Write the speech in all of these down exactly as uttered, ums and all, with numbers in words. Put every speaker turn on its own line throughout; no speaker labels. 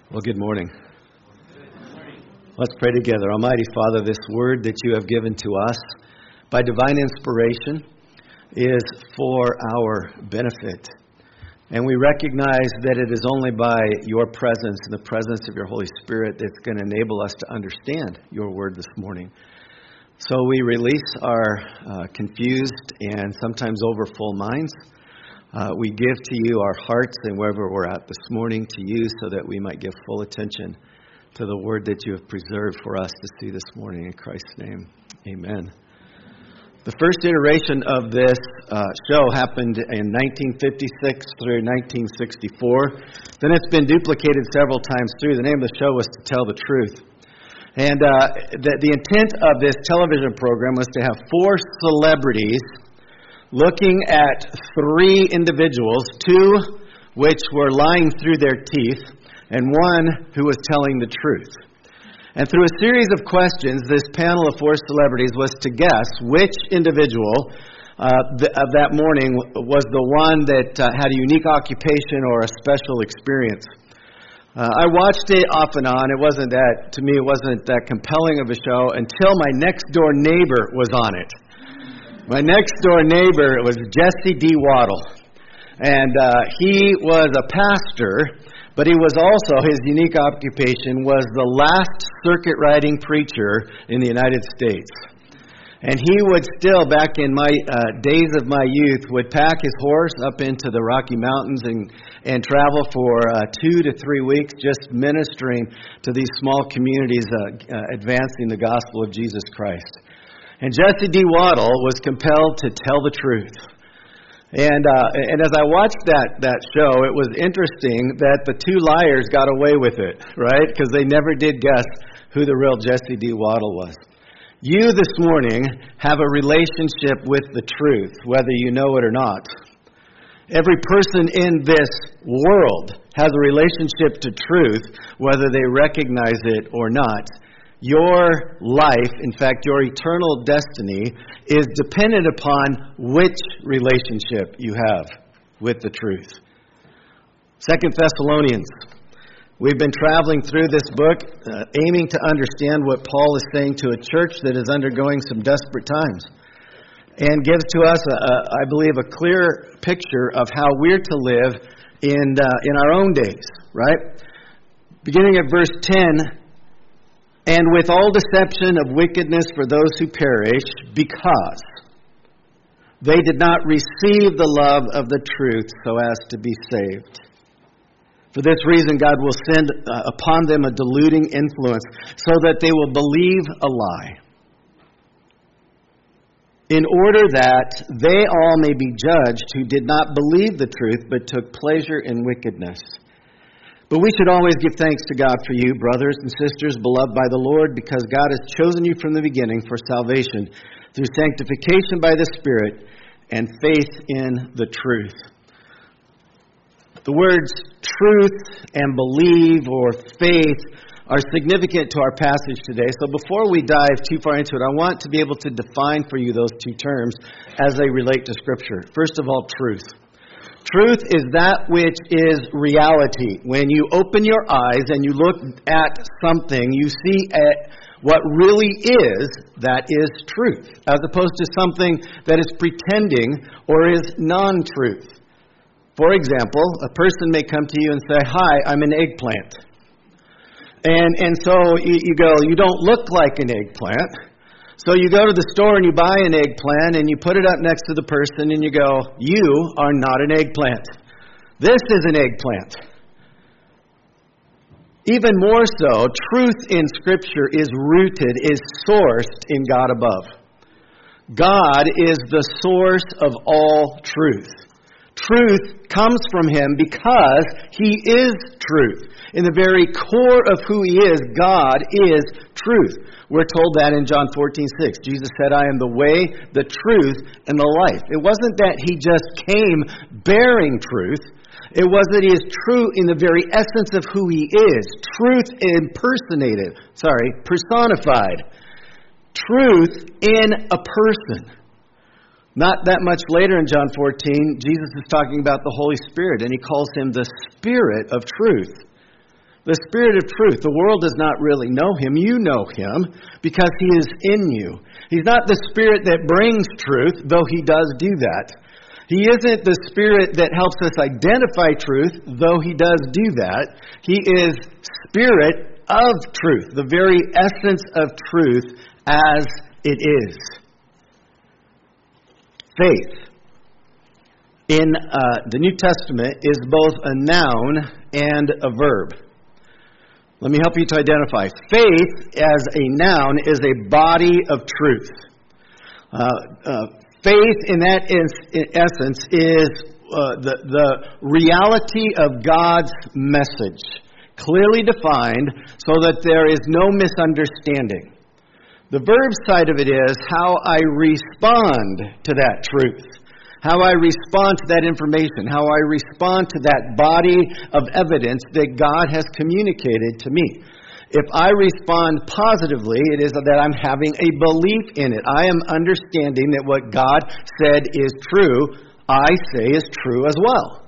Well, good morning. Let's pray together. Almighty Father, this word that you have given to us by divine inspiration is for our benefit. And we recognize that it is only by your presence and the presence of your Holy Spirit that's going to enable us to understand your word this morning. So we release our uh, confused and sometimes overfull minds. Uh, we give to you our hearts and wherever we're at this morning to you so that we might give full attention to the word that you have preserved for us to see this morning. In Christ's name, amen. The first iteration of this uh, show happened in nineteen fifty-six through nineteen sixty-four. Then it's been duplicated several times through. The name of the show was To Tell the Truth. And uh, the, the intent of this television program was to have four celebrities looking at three individuals, two which were lying through their teeth, and one who was telling the truth. And through a series of questions, this panel of four celebrities was to guess which individual uh, th- of that morning was the one that uh, had a unique occupation or a special experience. Uh, I watched it off and on. It wasn't that, to me, it wasn't that compelling of a show until my next door neighbor was on it. My next door neighbor was Jesse D. Waddle, and uh, he was a pastor, but he was also, his unique occupation was the last circuit riding preacher in the United States. And he would still, back in my uh, days of my youth, would pack his horse up into the Rocky Mountains and, and travel for uh, two to three weeks just ministering to these small communities, uh, uh, advancing the gospel of Jesus Christ. And Jesse D. Waddle was compelled to tell the truth. And uh, and as I watched that, that show, it was interesting that the two liars got away with it, right? Because they never did guess who the real Jesse D. Waddle was. You this morning have a relationship with the truth, whether you know it or not. Every person in this world has a relationship to truth, whether they recognize it or not. Your life, in fact, your eternal destiny, is dependent upon which relationship you have with the truth. Second Thessalonians. We've been traveling through this book, uh, aiming to understand what Paul is saying to a church that is undergoing some desperate times, and gives to us, a, a, I believe, a clear picture of how we're to live in uh, in our own days. Right, beginning at verse ten. And with all deception of wickedness for those who perish, because they did not receive the love of the truth so as to be saved. For this reason, God will send uh, upon them a deluding influence, so that they will believe a lie, in order that they all may be judged who did not believe the truth, but took pleasure in wickedness. But we should always give thanks to God for you, brothers and sisters, beloved by the Lord, because God has chosen you from the beginning for salvation through sanctification by the Spirit and faith in the truth. The words truth and believe or faith are significant to our passage today. So before we dive too far into it, I want to be able to define for you those two terms as they relate to Scripture. First of all, truth. Truth is that which is reality. When you open your eyes and you look at something, you see at what really is, that is truth, as opposed to something that is pretending or is non-truth. For example, a person may come to you and say, "Hi, I'm an eggplant." And and so you, you go, "You don't look like an eggplant." So you go to the store and you buy an eggplant and you put it up next to the person and you go, "You are not an eggplant. This is an eggplant." Even more so, truth in Scripture is rooted, is sourced in God above. God is the source of all truth. Truth comes from Him because He is truth. In the very core of who He is, God is truth. We're told that in John fourteen six. Jesus said, "I am the way, the truth, and the life." It wasn't that He just came bearing truth. It was that He is true in the very essence of who He is. Truth impersonated, sorry, personified. Truth in a person. Not that much later in John fourteen, Jesus is talking about the Holy Spirit, and He calls Him the Spirit of truth. The Spirit of truth. The world does not really know Him. You know Him because He is in you. He's not the Spirit that brings truth, though He does do that. He isn't the Spirit that helps us identify truth, though He does do that. He is Spirit of truth, the very essence of truth as it is. Faith in uh, the New Testament is both a noun and a verb. Let me help you to identify. Faith as a noun is a body of truth. Uh, uh, faith in that is, in essence is uh, the, the reality of God's message, clearly defined so that there is no misunderstanding. The verb side of it is how I respond to that truth. How I respond to that information, how I respond to that body of evidence that God has communicated to me. If I respond positively, it is that I'm having a belief in it. I am understanding that what God said is true, I say is true as well.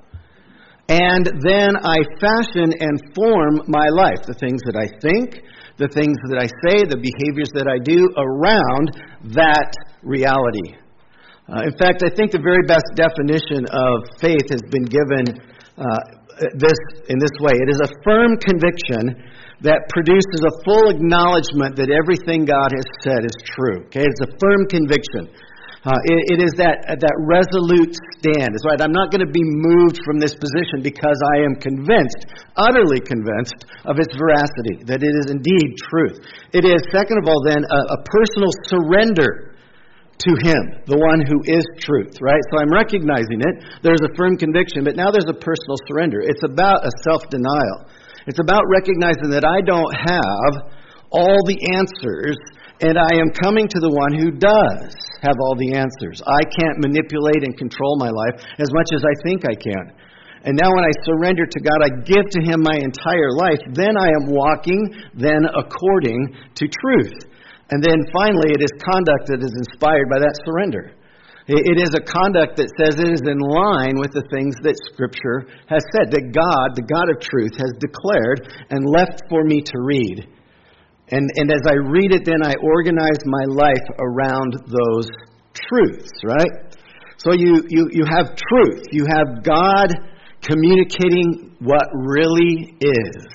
And then I fashion and form my life, the things that I think, the things that I say, the behaviors that I do around that reality. Uh, in fact, I think the very best definition of faith has been given uh, this in this way. It is a firm conviction that produces a full acknowledgement that everything God has said is true. Okay, it's a firm conviction. Uh, it, it is that that resolute stand. It's right. I'm not going to be moved from this position because I am convinced, utterly convinced, of its veracity, that it is indeed truth. It is, second of all, then, a, a personal surrender to Him, the one who is truth, right? So I'm recognizing it. There's a firm conviction, but now there's a personal surrender. It's about a self-denial. It's about recognizing that I don't have all the answers, and I am coming to the one who does have all the answers. I can't manipulate and control my life as much as I think I can. And now when I surrender to God, I give to Him my entire life, then I am walking then according to truth. And then finally, it is conduct that is inspired by that surrender. It is a conduct that says it is in line with the things that Scripture has said, that God, the God of truth, has declared and left for me to read. And, and as I read it, then I organize my life around those truths, right? So you, you, you have truth. You have God communicating what really is.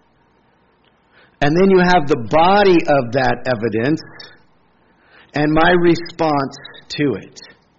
And then you have the body of that evidence and my response to it.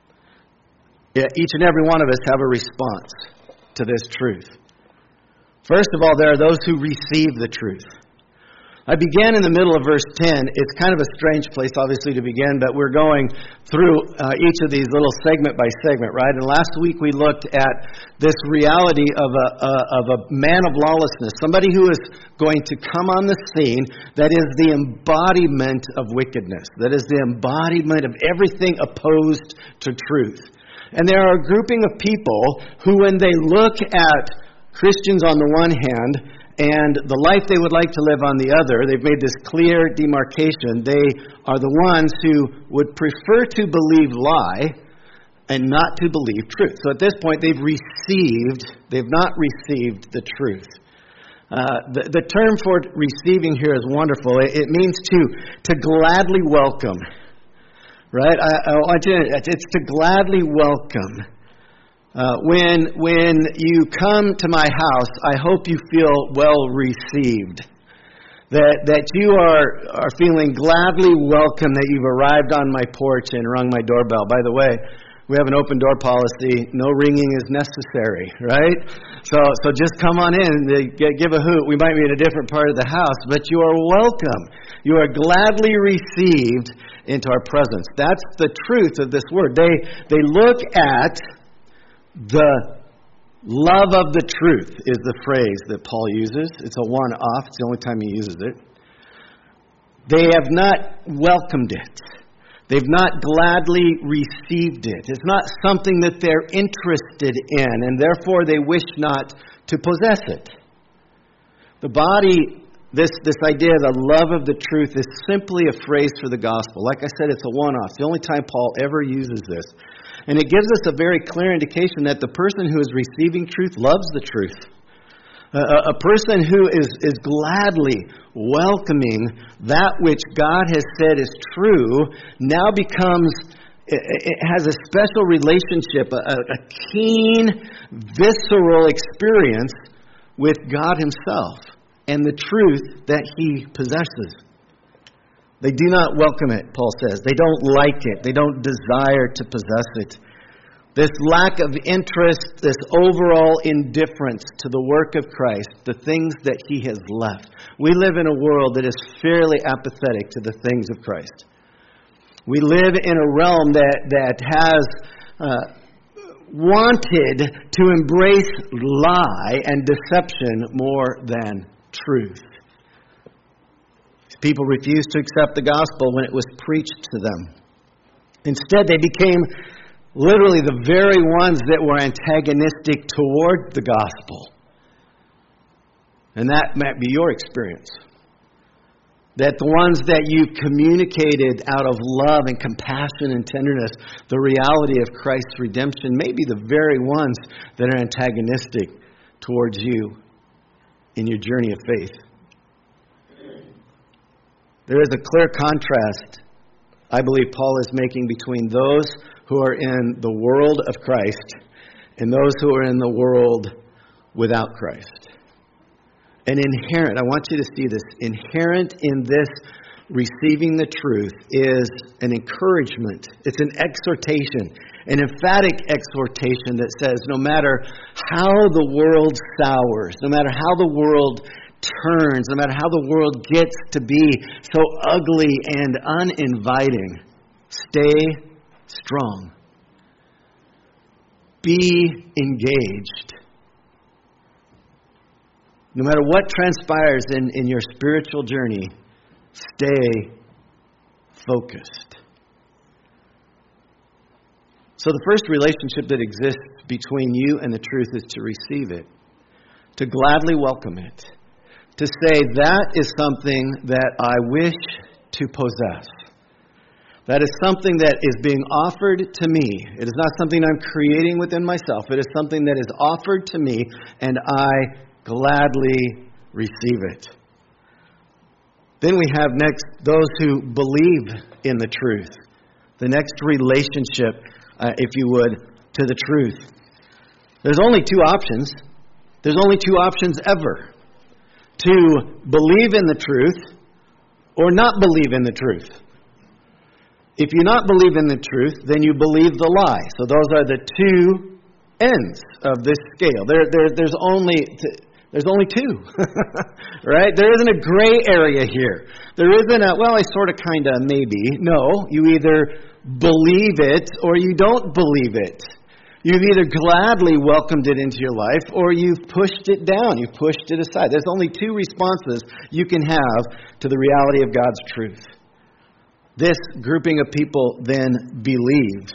Each and every one of us have a response to this truth. First of all, there are those who receive the truth. I began in the middle of verse ten. It's kind of a strange place, obviously, to begin, but we're going through uh, each of these little segment by segment, right? And last week we looked at this reality of a, a of a man of lawlessness, somebody who is going to come on the scene that is the embodiment of wickedness, that is the embodiment of everything opposed to truth. And there are a grouping of people who, when they look at Christians on the one hand, and the life they would like to live on the other, they've made this clear demarcation. They are the ones who would prefer to believe lie and not to believe truth. So at this point, they've received, they've not received the truth. Uh, the, the term for receiving here is wonderful. It, it means to, to gladly welcome. Right? I, I want you to, it's to gladly welcome. Uh, when when you come to my house, I hope you feel well received. That that you are, are feeling gladly welcome that you've arrived on my porch and rung my doorbell. By the way, we have an open door policy. No ringing is necessary, right? So so just come on in, give a hoot. We might be in a different part of the house, but you are welcome. You are gladly received into our presence. That's the truth of this word. They they look at the love of the truth is the phrase that Paul uses. It's a one-off. It's the only time he uses it. They have not welcomed it. They've not gladly received it. It's not something that they're interested in, and therefore they wish not to possess it. The body, this, this idea, the love of the truth, is simply a phrase for the gospel. Like I said, it's a one-off. The only time Paul ever uses this. And it gives us a very clear indication that the person who is receiving truth loves the truth. A, a person who is, is gladly welcoming that which God has said is true now becomes, it, it has a special relationship, a, a keen, visceral experience with God Himself and the truth that He possesses. They do not welcome it, Paul says. They don't like it. They don't desire to possess it. This lack of interest, this overall indifference to the work of Christ, the things that He has left. We live in a world that is fairly apathetic to the things of Christ. We live in a realm that, that has uh, wanted to embrace lie and deception more than truth. People refused to accept the gospel when it was preached to them. Instead, they became literally the very ones that were antagonistic toward the gospel. And that might be your experience. That the ones that you communicated out of love and compassion and tenderness, the reality of Christ's redemption, may be the very ones that are antagonistic towards you in your journey of faith. There is a clear contrast, I believe Paul is making between those who are in the world of Christ and those who are in the world without Christ. And inherent, I want you to see this, inherent in this receiving the truth is an encouragement. It's an exhortation, an emphatic exhortation that says no matter how the world sours, no matter how the world turns, no matter how the world gets to be so ugly and uninviting, stay strong. Be engaged. No matter what transpires in, in your spiritual journey, stay focused. So the first relationship that exists between you and the truth is to receive it, to gladly welcome it, to say that is something that I wish to possess. That is something that is being offered to me. It is not something I'm creating within myself. It is something that is offered to me, and I gladly receive it. Then we have next those who believe in the truth. The next relationship, uh, if you would, to the truth. There's only two options. There's only two options ever. To believe in the truth or not believe in the truth. If you not believe in the truth, then you believe the lie. So those are the two ends of this scale. There, there, there's only there's only two, right? There isn't a gray area here. There isn't a, well, I sort of, kind of, maybe. No, you either believe it or you don't believe it. You've either gladly welcomed it into your life or you've pushed it down. You've pushed it aside. There's only two responses you can have to the reality of God's truth. This grouping of people then believes.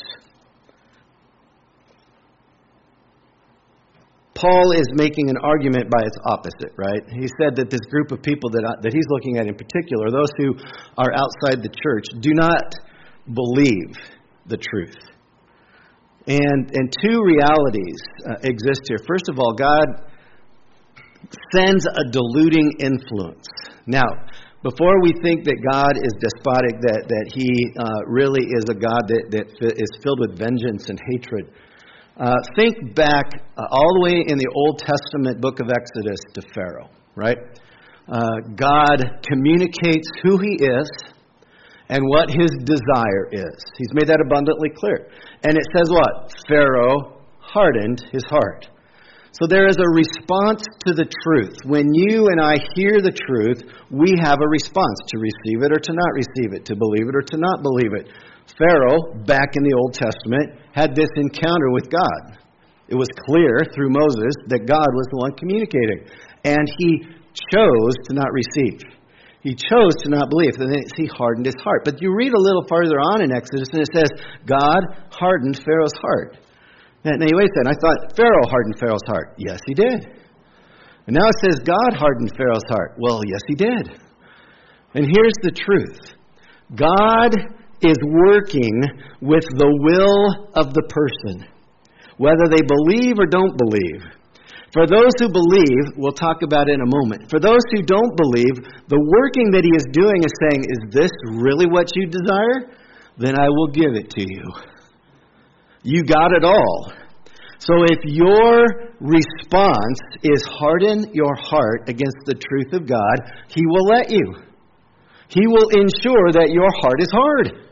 Paul is making an argument by its opposite, right? He said that this group of people that, that he's looking at in particular, those who are outside the church, do not believe the truth. And, and two realities uh, exist here. First of all, God sends a diluting influence. Now, before we think that God is despotic, that, that He uh, really is a God that, that is filled with vengeance and hatred, uh, think back uh, all the way in the Old Testament book of Exodus to Pharaoh, right? Uh, God communicates who He is and what His desire is. He's made that abundantly clear. And it says what? Pharaoh hardened his heart. So there is a response to the truth. When you and I hear the truth, we have a response to receive it or to not receive it, to believe it or to not believe it. Pharaoh, back in the Old Testament, had this encounter with God. It was clear through Moses that God was the one communicating. And he chose to not receive. He chose to not believe. And then he hardened his heart. But you read a little farther on in Exodus, and it says, God hardened Pharaoh's heart. Now, wait a second. I thought Pharaoh hardened Pharaoh's heart. Yes, he did. And now it says God hardened Pharaoh's heart. Well, yes, he did. And here's the truth. God is working with the will of the person, whether they believe or don't believe, For those who believe, we'll talk about it in a moment. For those who don't believe, the working that he is doing is saying, is this really what you desire? Then I will give it to you. You got it all. So if your response is harden your heart against the truth of God, he will let you. He will ensure that your heart is hard.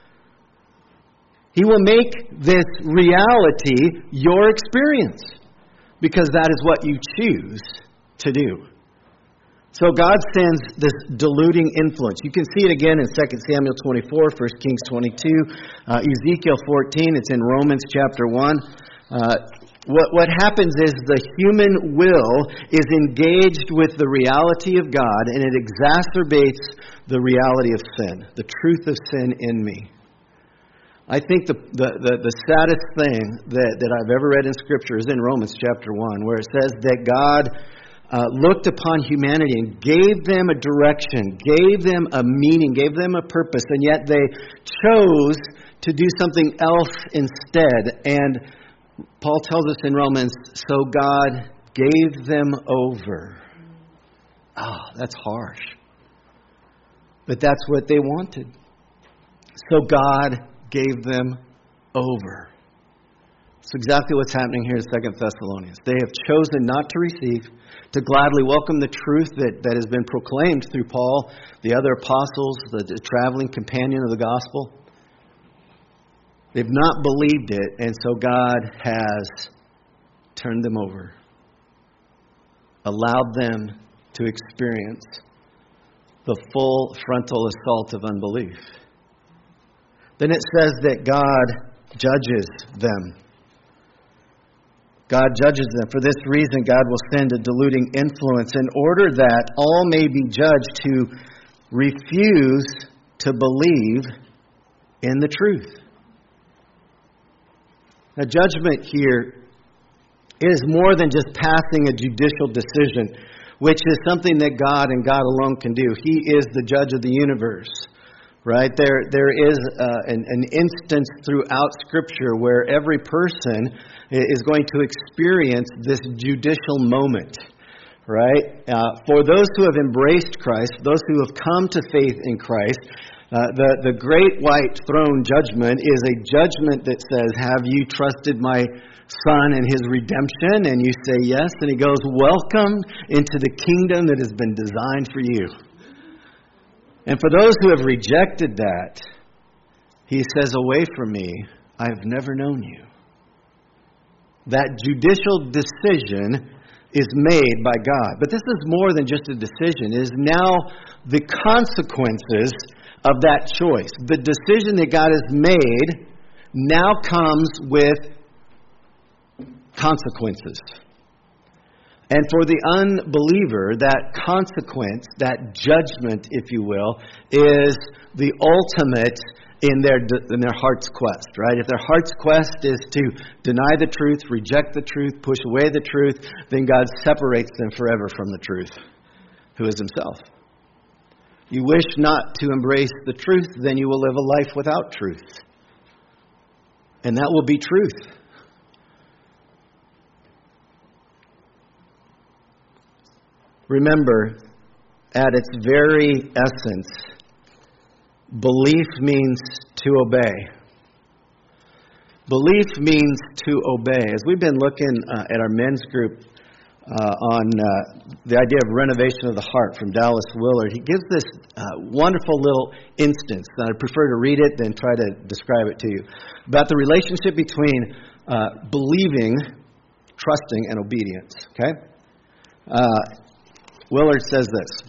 He will make this reality your experience, because that is what you choose to do. So God sends this diluting influence. You can see it again in Second Samuel twenty-four, First Kings twenty-two, uh, Ezekiel fourteen. It's in Romans chapter one. Uh, what, what happens is the human will is engaged with the reality of God, and it exacerbates the reality of sin, the truth of sin in me. I think the, the, the, the saddest thing that, that I've ever read in Scripture is in Romans chapter one, where it says that God uh, looked upon humanity and gave them a direction, gave them a meaning, gave them a purpose, and yet they chose to do something else instead. And Paul tells us in Romans, so God gave them over. Oh, that's harsh. But that's what they wanted. So God gave them over. It's exactly what's happening here in Second Thessalonians. They have chosen not to receive, to gladly welcome the truth that, that has been proclaimed through Paul, the other apostles, the, the traveling companion of the gospel. They've not believed it, and so God has turned them over, allowed them to experience the full frontal assault of unbelief. Then it says that God judges them. God judges them. For this reason, God will send a diluting influence in order that all may be judged who refuse to believe in the truth. Now, judgment here is more than just passing a judicial decision, which is something that God and God alone can do. He is the judge of the universe. Right? There there is uh, an, an instance throughout Scripture where every person is going to experience this judicial moment. Right? Uh, for those who have embraced Christ, those who have come to faith in Christ, uh, the, the great white throne judgment is a judgment that says, have you trusted my Son and his redemption? And you say yes. And he goes, welcome into the kingdom that has been designed for you. And for those who have rejected that, he says, away from me, I have never known you. That judicial decision is made by God. But this is more than just a decision. It is now the consequences of that choice. The decision that God has made now comes with consequences. And for the unbeliever, that consequence, that judgment, if you will, is the ultimate in their in their heart's quest, right? If their heart's quest is to deny the truth, reject the truth, push away the truth, then God separates them forever from the truth, who is himself. You wish not to embrace the truth, then you will live a life without truth. And that will be truth. Remember, at its very essence, belief means to obey. Belief means to obey. As we've been looking uh, at our men's group uh, on uh, the idea of renovation of the heart from Dallas Willard, he gives this uh, wonderful little instance. I'd prefer to read it than try to describe it to you, about the relationship between uh, believing, trusting, and obedience. Okay? Uh, Willard says this.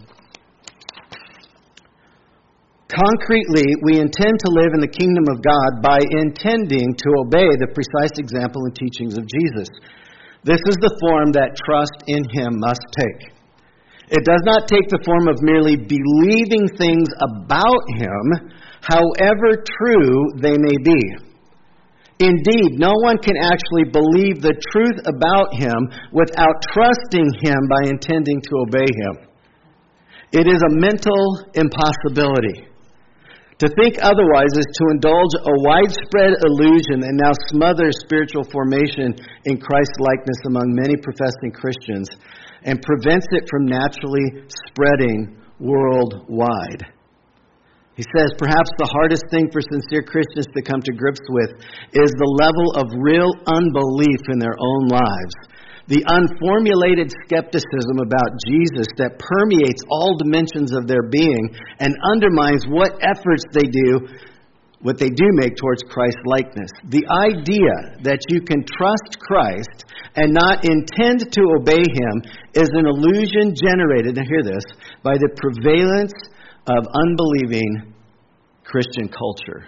Concretely, we intend to live in the kingdom of God by intending to obey the precise example and teachings of Jesus. This is the form that trust in him must take. It does not take the form of merely believing things about him, however true they may be. Indeed, no one can actually believe the truth about him without trusting him by intending to obey him. It is a mental impossibility To think otherwise is to indulge a widespread illusion and now smother spiritual formation in Christ-likeness among many professing Christians and prevents it from naturally spreading worldwide. He says, perhaps the hardest thing for sincere Christians to come to grips with is the level of real unbelief in their own lives. The unformulated skepticism about Jesus that permeates all dimensions of their being and undermines what efforts they do, what they do make towards Christ-likeness. The idea that you can trust Christ and not intend to obey Him is an illusion generated, now hear this, by the prevalence of unbelieving Christian culture.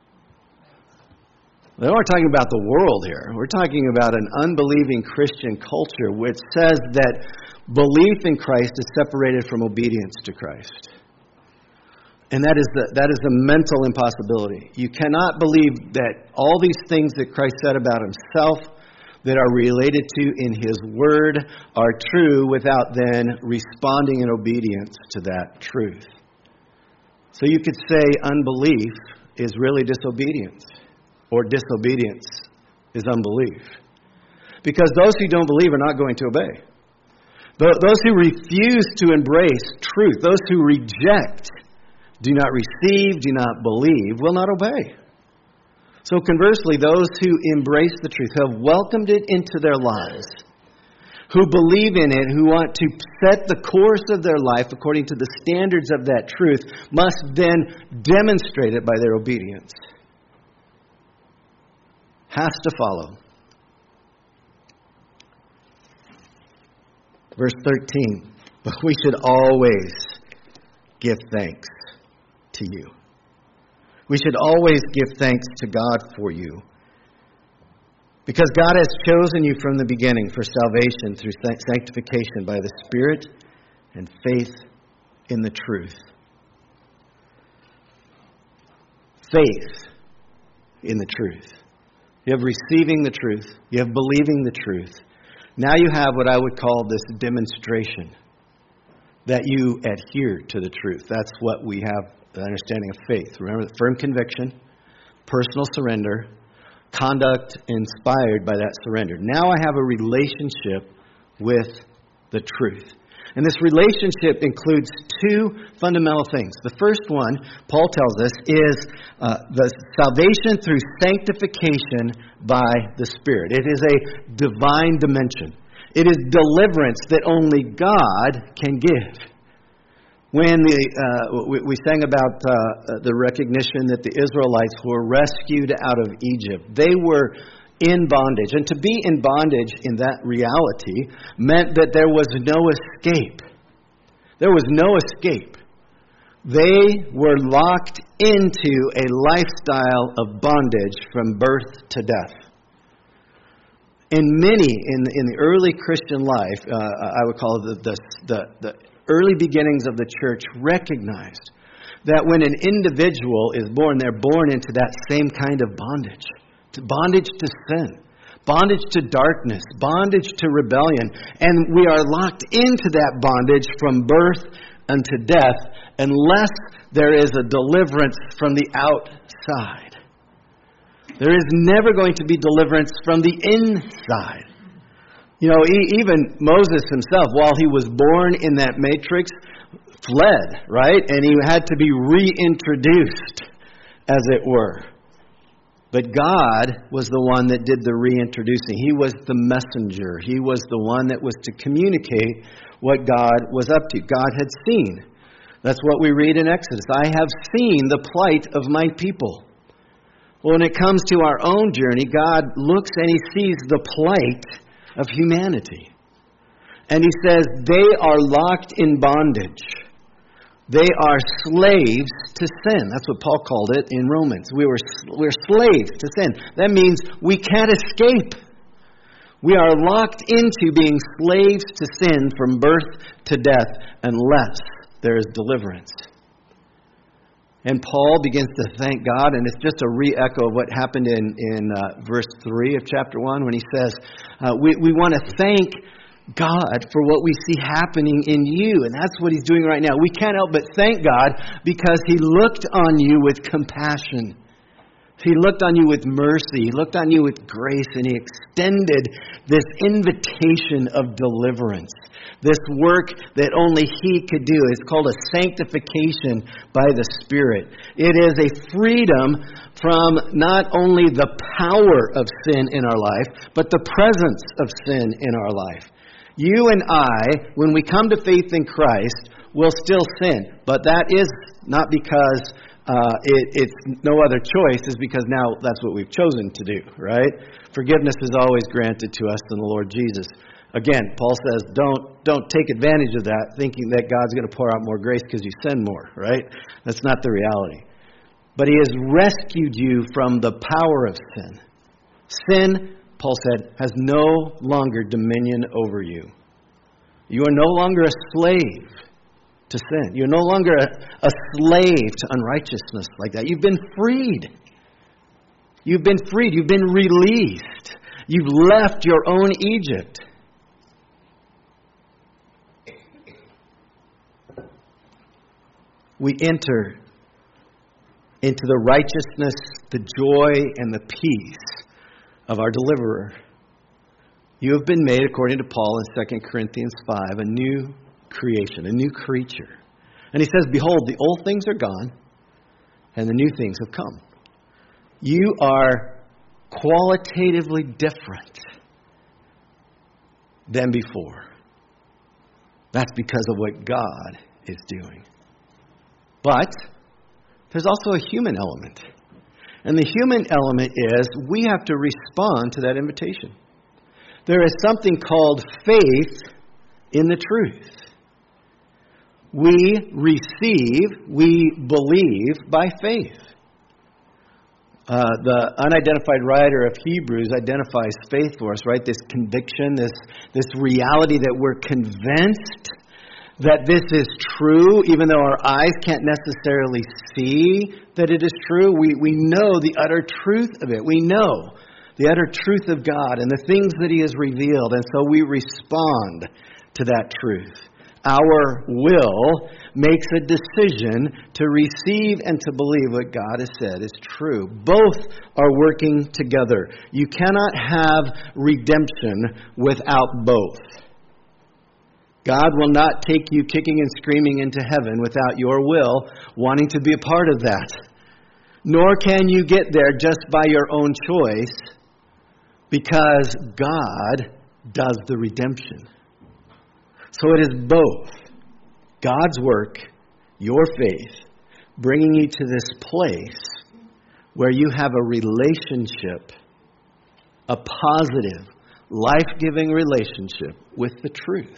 We're not talking about the world here. We're talking about an unbelieving Christian culture which says that belief in Christ is separated from obedience to Christ. And that is the, that is a mental impossibility. You cannot believe that all these things that Christ said about Himself that are related to in His Word are true without then responding in obedience to that truth. So you could say unbelief is really disobedience, or disobedience is unbelief. Because those who don't believe are not going to obey. Those who refuse to embrace truth, those who reject, do not receive, do not believe, will not obey. So conversely, those who embrace the truth, who have welcomed it into their lives, who believe in it, who want to set the course of their life according to the standards of that truth, must then demonstrate it by their obedience. Has to follow. Verse thirteen, but we should always give thanks to you. We should always give thanks to God for you. Because God has chosen you from the beginning for salvation through sanctification by the Spirit and faith in the truth. Faith in the truth. You have receiving the truth. You have believing the truth. Now you have what I would call this demonstration. That you adhere to the truth. That's what we have, the understanding of faith. Remember, firm conviction, personal surrender, conduct inspired by that surrender. Now I have a relationship with the truth. And this relationship includes two fundamental things. The first one, Paul tells us, is uh, the salvation through sanctification by the Spirit. It is a divine dimension. It is deliverance that only God can give. When the, uh, we, we sang about uh, the recognition that the Israelites were rescued out of Egypt, they were in bondage. And to be in bondage in that reality meant that there was no escape. There was no escape. They were locked into a lifestyle of bondage from birth to death. And many in, in the early Christian life, uh, I would call it the, the, the, the early beginnings of the church, recognized that when an individual is born, they're born into that same kind of bondage. Bondage to sin, bondage to darkness, bondage to rebellion. And we are locked into that bondage from birth unto death unless there is a deliverance from the outside. There is never going to be deliverance from the inside. You know, even Moses himself, while he was born in that matrix, fled, right? And he had to be reintroduced, as it were. But God was the one that did the reintroducing. He was the messenger. He was the one that was to communicate what God was up to. God had seen. That's what we read in Exodus. I have seen the plight of my people. Well, when it comes to our own journey, God looks and He sees the plight of humanity. And He says they are locked in bondage. They are slaves to sin. That's what Paul called it in Romans. We were we're slaves to sin. That means we can't escape. We are locked into being slaves to sin from birth to death unless there is deliverance. And Paul begins to thank God, and it's just a re-echo of what happened in, in uh, verse three of chapter one when he says, uh, we, we want to thank God for what we see happening in you. And that's what He's doing right now. We can't help but thank God because He looked on you with compassion. He looked on you with mercy. He looked on you with grace. And He extended this invitation of deliverance. This work that only He could do. It's called a sanctification by the Spirit. It is a freedom from not only the power of sin in our life, but the presence of sin in our life. You and I, when we come to faith in Christ, will still sin. But that is not because uh, it, it's no other choice. It's because now that's what we've chosen to do, right? Forgiveness is always granted to us in the Lord Jesus. Again, Paul says, don't don't take advantage of that, thinking that God's going to pour out more grace because you sin more, right? That's not the reality. But He has rescued you from the power of sin. Sin, Paul said, has no longer dominion over you. You are no longer a slave to sin. You're no longer a, a slave to unrighteousness like that. You've been freed. You've been freed. You've been released. You've left your own Egypt. We enter into the righteousness, the joy, and the peace of our deliverer. You have been made, according to Paul in Second Corinthians five, a new creation, a new creature. And he says, behold, the old things are gone, and the new things have come. You are qualitatively different than before. That's because of what God is doing. But there's also a human element. And the human element is we have to respond to that invitation. There is something called faith in the truth. We receive, we believe by faith. Uh, the unidentified writer of Hebrews identifies faith for us, right? This conviction, this, this reality that we're convinced that this is true, even though our eyes can't necessarily see that it is true. We, we know the utter truth of it. We know the utter truth of God and the things that He has revealed. And so we respond to that truth. Our will makes a decision to receive and to believe what God has said is true. Both are working together. You cannot have redemption without both. God will not take you kicking and screaming into heaven without your will wanting to be a part of that. Nor can you get there just by your own choice, because God does the redemption. So it is both God's work, your faith, bringing you to this place where you have a relationship, a positive, life-giving relationship with the truth.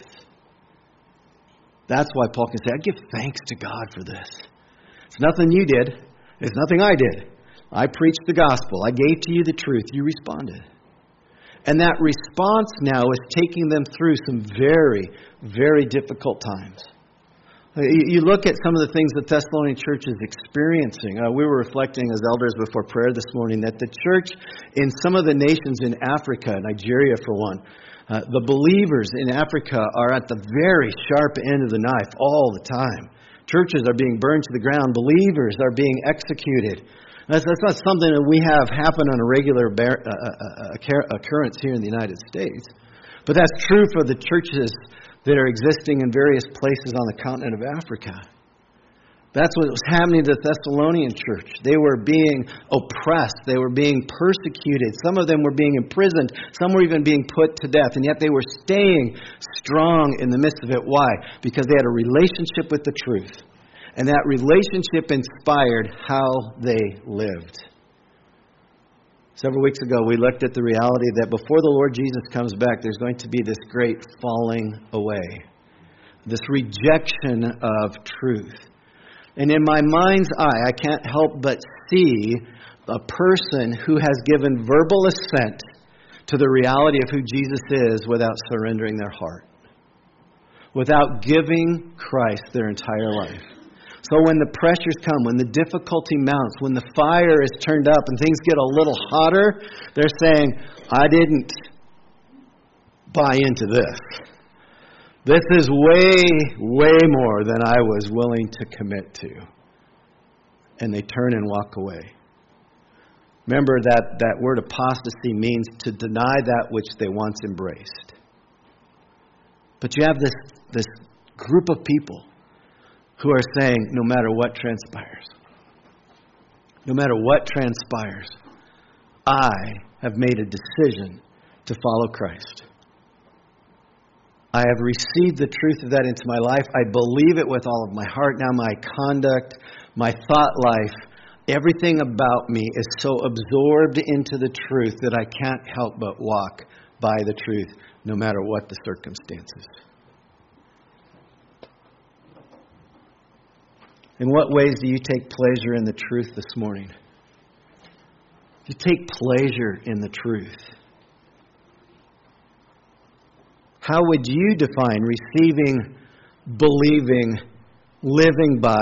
That's why Paul can say, I give thanks to God for this. It's nothing you did. It's nothing I did. I preached the gospel. I gave to you the truth. You responded. And that response now is taking them through some very, very difficult times. You look at some of the things the Thessalonian church is experiencing. Uh, we were reflecting as elders before prayer this morning that the church in some of the nations in Africa, Nigeria for one, Uh, the believers in Africa are at the very sharp end of the knife all the time. Churches are being burned to the ground. Believers are being executed. That's, that's not something that we have happen on a regular bar, uh, uh, occurrence here in the United States. But that's true for the churches that are existing in various places on the continent of Africa. That's what was happening to the Thessalonian church. They were being oppressed. They were being persecuted. Some of them were being imprisoned. Some were even being put to death. And yet they were staying strong in the midst of it. Why? Because they had a relationship with the truth. And that relationship inspired how they lived. Several weeks ago, we looked at the reality that before the Lord Jesus comes back, there's going to be this great falling away. This rejection of truth. And in my mind's eye, I can't help but see a person who has given verbal assent to the reality of who Jesus is without surrendering their heart. Without giving Christ their entire life. So when the pressures come, when the difficulty mounts, when the fire is turned up and things get a little hotter, they're saying, I didn't buy into this. This is way, way more than I was willing to commit to. And they turn and walk away. Remember that, that word apostasy means to deny that which they once embraced. But you have this, this group of people who are saying, no matter what transpires, no matter what transpires, I have made a decision to follow Christ. I have received the truth of that into my life. I believe it with all of my heart. Now my conduct, my thought life, everything about me is so absorbed into the truth that I can't help but walk by the truth, no matter what the circumstances. In what ways do you take pleasure in the truth this morning? Do you take pleasure in the truth? How would you define receiving, believing, living by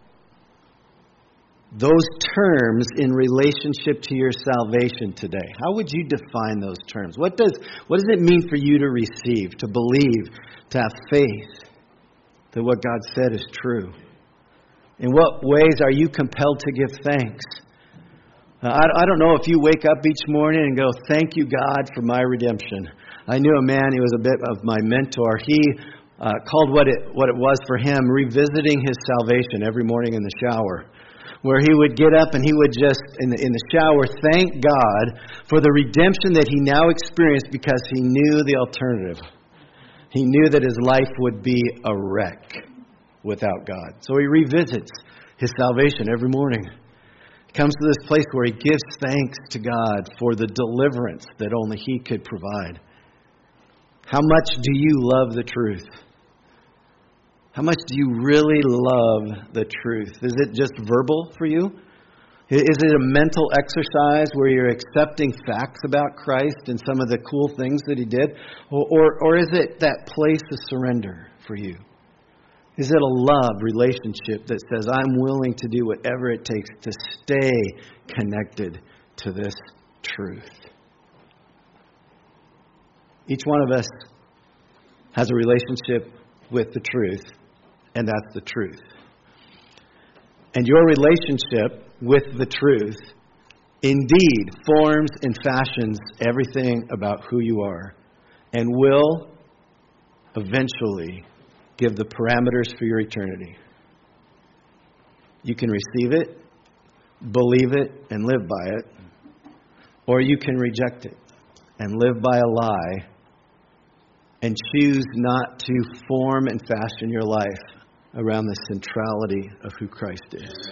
those terms in relationship to your salvation today? How would you define those terms? What does what does it mean for you to receive, to believe, to have faith that what God said is true? In what ways are you compelled to give thanks? Uh, I, I don't know if you wake up each morning and go, thank you, God, for my redemption. I knew a man, he was a bit of my mentor. He uh, called what it what it was for him revisiting his salvation every morning in the shower, where he would get up and he would just, in the, in the shower, thank God for the redemption that he now experienced because he knew the alternative. He knew that his life would be a wreck without God. So he revisits his salvation every morning. He comes to this place where he gives thanks to God for the deliverance that only He could provide. How much do you love the truth? How much do you really love the truth? Is it just verbal for you? Is it a mental exercise where you're accepting facts about Christ and some of the cool things that He did? Or, or, or is it that place of surrender for you? Is it a love relationship that says, I'm willing to do whatever it takes to stay connected to this truth? Each one of us has a relationship with the truth, and that's the truth. And your relationship with the truth indeed forms and fashions everything about who you are and will eventually give the parameters for your eternity. You can receive it, believe it, and live by it, or you can reject it and live by a lie and choose not to form and fashion your life around the centrality of who Christ is.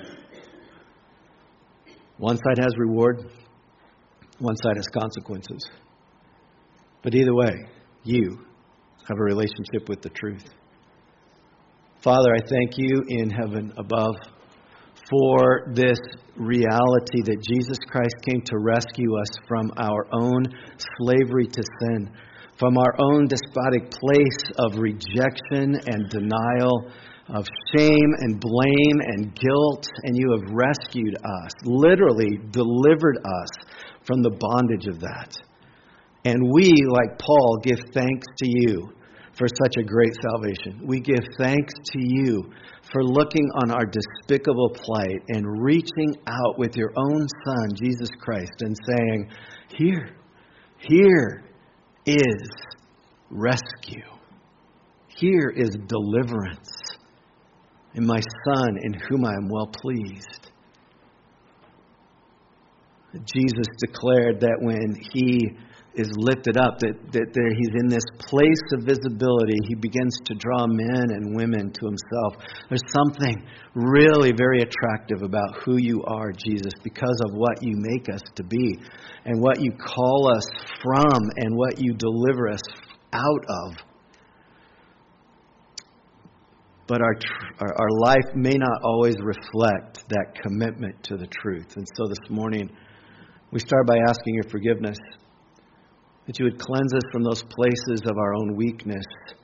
One side has reward, one side has consequences. But either way, you have a relationship with the truth. Father, I thank You in heaven above for this reality that Jesus Christ came to rescue us from our own slavery to sin, from our own despotic place of rejection and denial, of shame and blame and guilt, and You have rescued us, literally delivered us from the bondage of that. And we, like Paul, give thanks to You for such a great salvation. We give thanks to You for looking on our despicable plight and reaching out with Your own Son, Jesus Christ, and saying, here, here is rescue. Here is deliverance in My Son, in whom I am well pleased. Jesus declared that when He is lifted up, that, that there, He's in this place of visibility. He begins to draw men and women to Himself. There's something really very attractive about who You are, Jesus, because of what You make us to be and what You call us from and what You deliver us out of. But our, our our life may not always reflect that commitment to the truth. And so this morning, we start by asking Your forgiveness, that You would cleanse us from those places of our own weakness,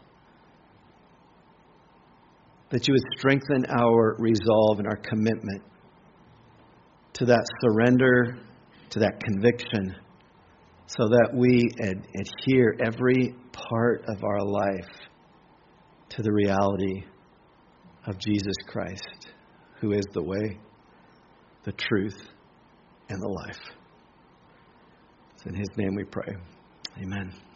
that You would strengthen our resolve and our commitment to that surrender, to that conviction, so that we ad- adhere every part of our life to the reality of Jesus Christ, who is the way, the truth, and the life. It's in His name we pray. Amen.